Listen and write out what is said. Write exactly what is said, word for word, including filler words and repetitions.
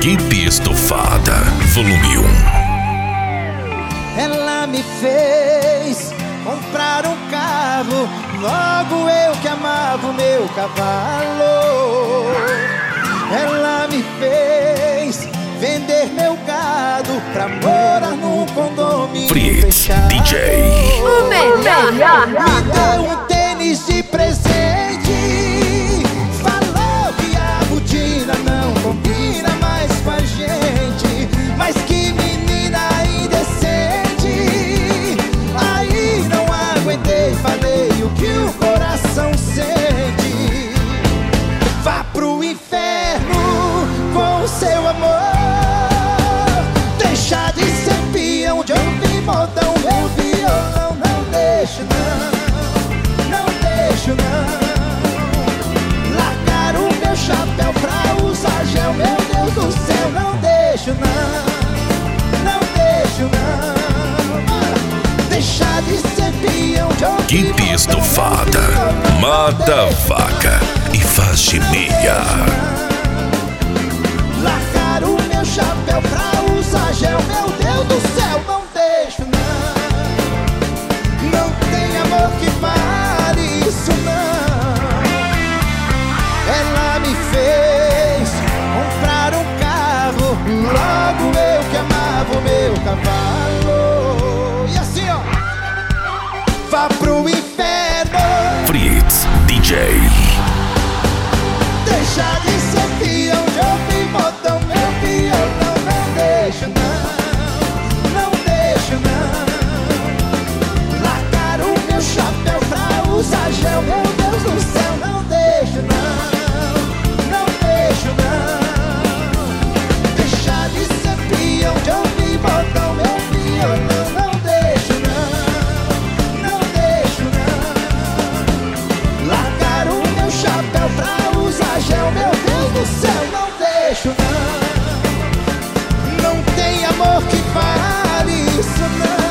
Equipe Estofada, volume um. Ela me fez comprar um carro, logo eu que amava o meu cavalo. Ela me fez vender meu gado pra morar num condomínio Fritz, fechado. D J. O melhor. Me deu um tênis de presente, falou que a rotina não combina mais com a gente. Mas que menina indecente, aí não aguentei, falei o que o coração sente. Vá pro inferno com o seu amor, deixa de ser peão de ouvir modão, meu violão. Não deixo não, não deixo não. Largar o meu chapéu pra usar gel, meu Deus do céu. Não deixo não, não deixo não. Deixa de ser peão de ouvir Equipe modão, Estofada, meu violão. mata a vaca e faz de meia. Largar o meu chapéu pra usar gel, meu Deus do céu. Não deixo não, não tem amor que pare isso não. Ela me fez comprar um carro, logo eu que amava o meu cavalo. E assim ó, vá pro inferno, Fritz, D J. deixa de ser peão de ouvir modão, meu violão. Não deixo não, não deixo não. Largar o meu chapéu pra usar gel, meu Deus do céu. Não deixo não, não deixo não. Deixa de ser peão de ouvir modão, meu violão. Não deixo não, não deixo não. Largar o meu chapéu pra usar gel, meu Deus do céu. Não deixo não, não tem amor que pare isso não.